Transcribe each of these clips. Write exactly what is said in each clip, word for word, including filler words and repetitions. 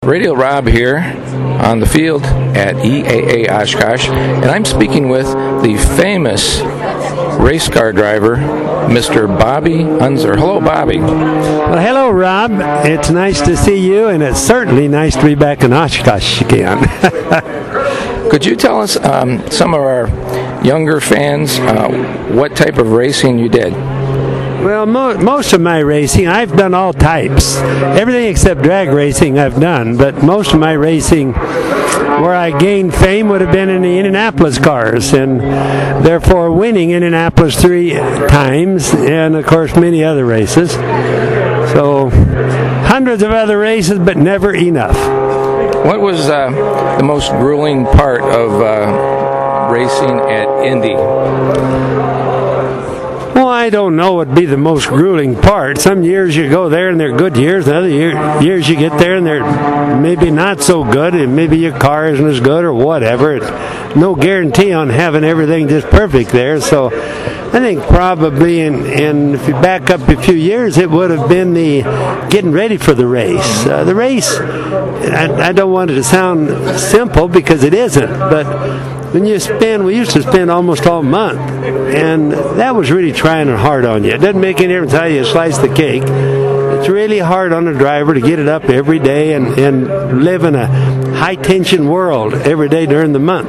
Radio Rob here on the field at E A A Oshkosh, and I'm speaking with the famous race car driver, Mister Bobby Unser. Hello, Bobby. Well, hello, Rob. It's nice to see you, and it's certainly nice to be back in Oshkosh again. Could you tell us, um, some of our younger fans, uh, what type of racing you did? Well, mo- most of my racing, I've done all types. Everything except drag racing I've done, but most of my racing where I gained fame would have been in the Indianapolis cars, and therefore winning Indianapolis three times, and of course many other races. So hundreds of other races, but never enough. What was uh, the most grueling part of uh, racing at Indy? Well, I don't know what would be the most grueling part. Some years you go there and they're good years, and other year, years you get there and they're maybe not so good, and maybe your car isn't as good or whatever. It's no guarantee on having everything just perfect there. So I think probably, in, in if you back up a few years, it would have been the getting ready for the race. Uh, the race, I, I don't want it to sound simple because it isn't, but when you spend, we used to spend almost all month, and that was really trying hard on you. It doesn't make any difference how you slice the cake. It's really hard on a driver to get it up every day and, and live in a high-tension world every day during the month.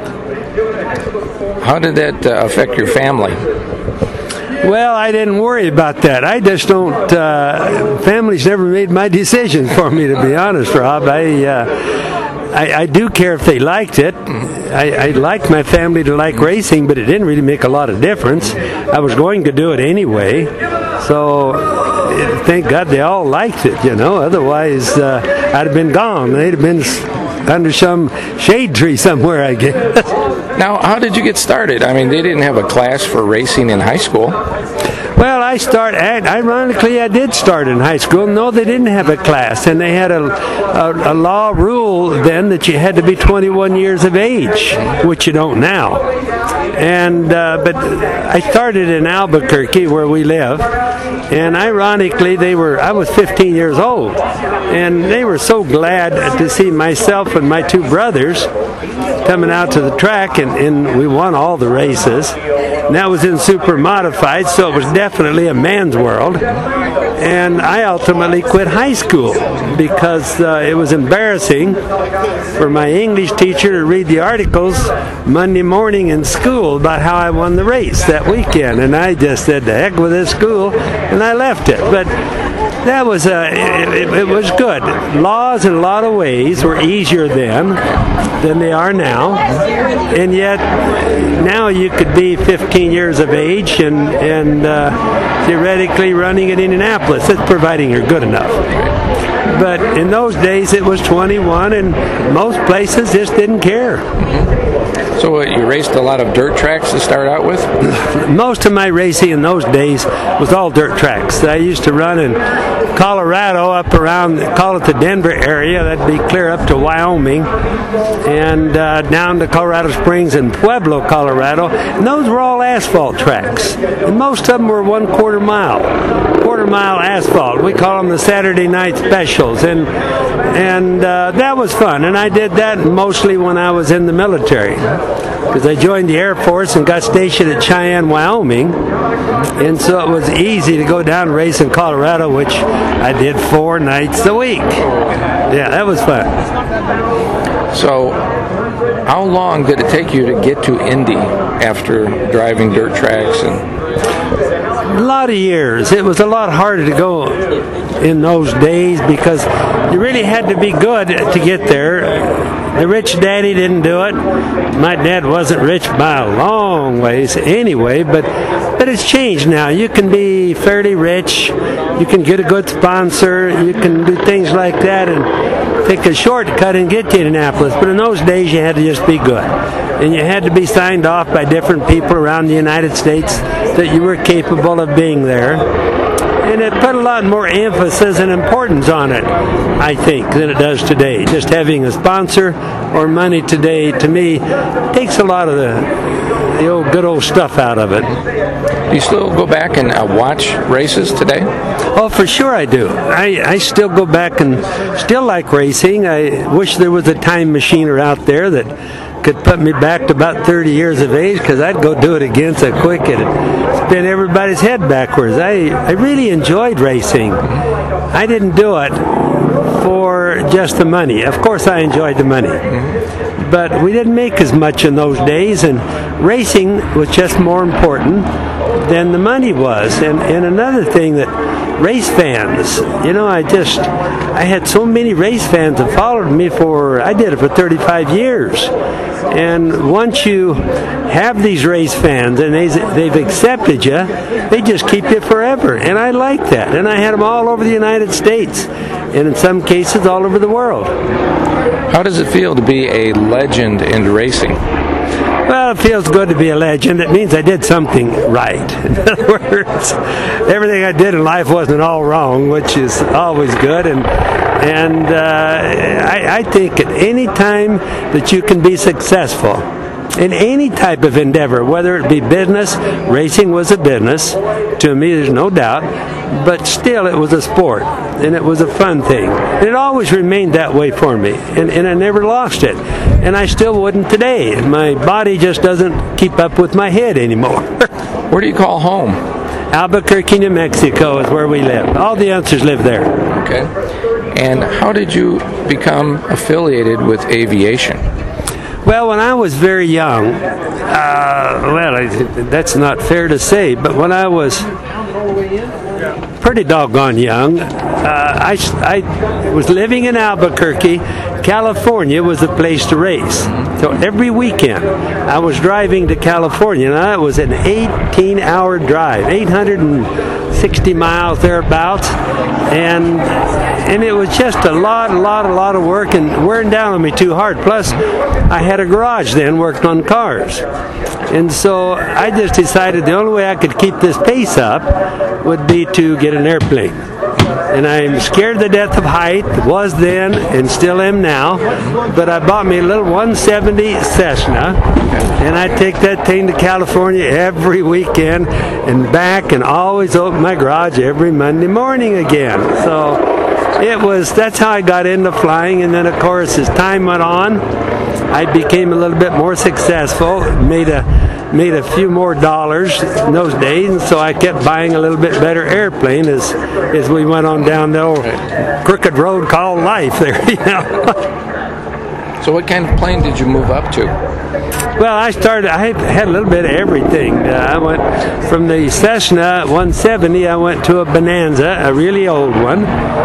How did that uh, affect your family? Well, I didn't worry about that. I just don't, uh, families never made my decisions for me, to be honest, Rob. I, uh, I, I do care if they liked it. I, I liked my family to like racing, but it didn't really make a lot of difference. I was going to do it anyway, so thank God they all liked it, you know. Otherwise, uh, I'd have been gone. They'd have been under some shade tree somewhere, I guess. Now, how did you get started? I mean, they didn't have a class for racing in high school. Well, I start. Ironically, I did start in high school. No, they didn't have a class, and they had a, a, a law rule then that you had to be twenty-one years of age, which you don't now. And uh, but I started in Albuquerque, where we live, and ironically, they were. I was fifteen years old, and they were so glad to see myself and my two brothers coming out to the track, and, and we won all the races. And that was in super modified, so it was definitely a man's world. And I ultimately quit high school because uh, it was embarrassing for my English teacher to read the articles Monday morning in school about how I won the race that weekend. And I just said, the heck with this school, and I left it. But that was uh, it, it, it was good. Laws in a lot of ways were easier then than they are now, and yet now you could be fifteen years of age and and uh, theoretically running in Indianapolis. That's providing you're good enough. But in those days it was twenty-one, and most places just didn't care. So uh, you raced a lot of dirt tracks to start out with? Most of my racing in those days was all dirt tracks. I used to run in Colorado up around, call it the Denver area, that'd be clear up to Wyoming, and uh, down to Colorado Springs and Pueblo, Colorado. And those were all asphalt tracks. And most of them were one quarter mile. Quarter mile asphalt. We call them the Saturday night specials. And and uh, that was fun. And I did that mostly when I was in the military, because I joined the Air Force and got stationed at Cheyenne, Wyoming, and so it was easy to go down and race in Colorado, which I did four nights a week. Yeah, that was fun. So how long did it take you to get to Indy after driving dirt tracks? And a lot of years. It was a lot harder to go in those days because you really had to be good to get there. The rich daddy didn't do it. My dad wasn't rich by a long ways anyway, but but it's changed now. You can be fairly rich. You can get a good sponsor. You can do things like that and take a shortcut and get to Indianapolis. But in those days, you had to just be good. And you had to be signed off by different people around the United States that you were capable of being there. And it put a lot more emphasis and importance on it, I think, than it does today. Just having a sponsor or money today, to me, takes a lot of the, the old good old stuff out of it. Do you still go back and uh, watch races today? Oh, for sure I do. I, I still go back and still like racing. I wish there was a time machiner out there that could put me back to about thirty years of age, because I'd go do it again so quick it'd spin everybody's head backwards. I, I really enjoyed racing. I didn't do it for just the money. Of course I enjoyed the money. Mm-hmm. But we didn't make as much in those days, and racing was just more important than the money was. And, and another thing, that race fans, you know, I just, I had so many race fans that followed me for, I did it for thirty-five years. And once you have these race fans and they, they've accepted you, they just keep you forever. And I like that. And I had them all over the United States, and in some cases all over the world. How does it feel to be a legend in racing? Well, it feels good to be a legend. It means I did something right. In other words, everything I did in life wasn't all wrong, which is always good. And and uh, I, I think at any time that you can be successful in any type of endeavor, whether it be business, racing was a business, to me there's no doubt, but still it was a sport, and it was a fun thing. And it always remained that way for me, and, and I never lost it. And I still wouldn't today. My body just doesn't keep up with my head anymore. Where do you call home? Albuquerque, New Mexico is where we live. All the youngsters live there. Okay. And how did you become affiliated with aviation? Well, when I was very young, uh, well, I, that's not fair to say, but when I was pretty doggone young, uh, I, I was living in Albuquerque. California was the place to race. So every weekend I was driving to California. Now it was an eighteen-hour drive, eight hundred sixty miles thereabouts, and and it was just a lot, a lot, a lot of work and wearing down on me too hard. Plus, I had a garage then, worked on cars. And so I just decided the only way I could keep this pace up would be to get an airplane. And I'm scared to death of height, was then and still am now. But I bought me a little one seventy Cessna, and I take that thing to California every weekend and back, and always open my garage every Monday morning again. So it was, that's how I got into flying. And then of course as time went on, I became a little bit more successful, made a made a few more dollars in those days, and so I kept buying a little bit better airplane as as we went on down the old crooked road called life there, you know. So what kind of plane did you move up to? Well, I started, I had a little bit of everything. Uh, I went from the Cessna one seventy, I went to a Bonanza, a really old one.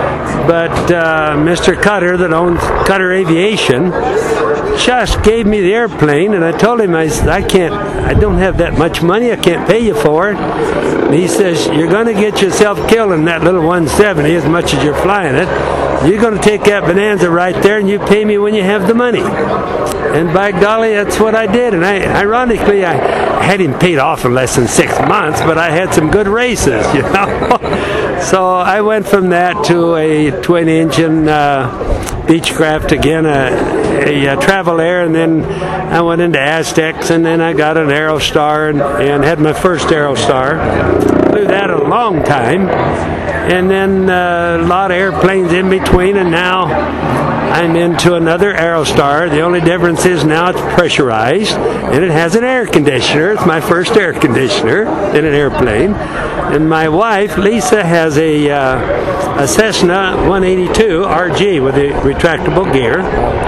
But uh, Mister Cutter, that owns Cutter Aviation, just gave me the airplane, and I told him, I, I can't, I don't have that much money, I can't pay you for it. And he says, you're going to get yourself killed in that little one seventy as much as you're flying it. You're going to take that Bonanza right there, and you pay me when you have the money. And by golly, that's what I did. And I, ironically, I had him paid off in less than six months, but I had some good races, you know. So I went from that to a twin-engine uh, Beechcraft again, a, a, a Travel Air, and then I went into Aztecs, and then I got an Aerostar and, and had my first Aerostar. Flew that a long time, and then uh, a lot of airplanes in between, and now I'm into another Aerostar. The only difference is now it's pressurized, and it has an air conditioner. It's my first air conditioner in an airplane. And my wife, Lisa, has a, uh, a Cessna one eighty-two R G with a retractable gear.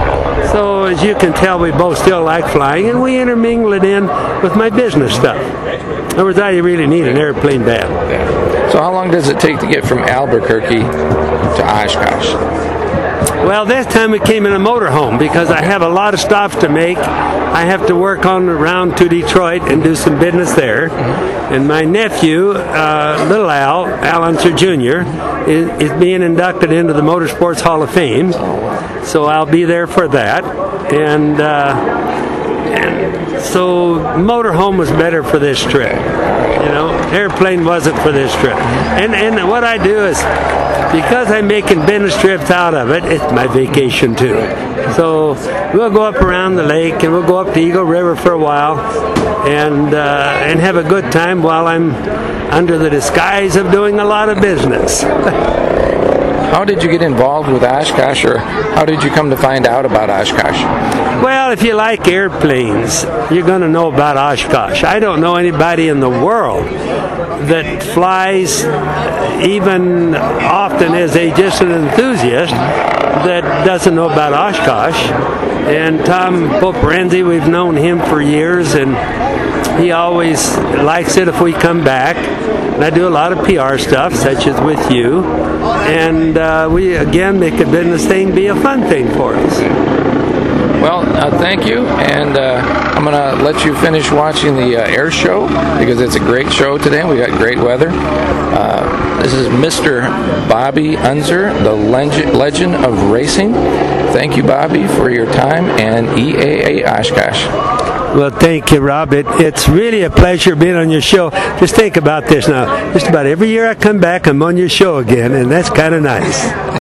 So as you can tell, we both still like flying, and we intermingle it in with my business stuff. In other words, I really need an airplane bad. So how long does it take to get from Albuquerque to Oshkosh? Well, this time we came in a motorhome because I have a lot of stops to make. I have to work on around to Detroit and do some business there. And my nephew, uh, Little Al, Al Unser Junior, is, is being inducted into the Motorsports Hall of Fame. So I'll be there for that. And, uh, and so motorhome was better for this trip. You know, airplane wasn't for this trip. And and what I do is because I'm making business trips out of it, it's my vacation too. So we'll go up around the lake and we'll go up to Eagle River for a while and uh, and have a good time while I'm under the disguise of doing a lot of business. How did you get involved with Oshkosh, or how did you come to find out about Oshkosh? Well, if you like airplanes, you're going to know about Oshkosh. I don't know anybody in the world that flies even often as a just an enthusiast that doesn't know about Oshkosh. And Tom Pope-Renzi, we've known him for years, and he always likes it if we come back. And I do a lot of P R stuff, such as with you. And uh, we, again, make a business thing be a fun thing for us. Well, uh, thank you, and uh, I'm going to let you finish watching the uh, air show because it's a great show today. We got great weather. Uh, this is Mister Bobby Unser, the leg- legend of racing. Thank you, Bobby, for your time, and E A A Oshkosh. Well, thank you, Rob. It, it's really a pleasure being on your show. Just think about this now. Just about every year I come back, I'm on your show again, and that's kind of nice.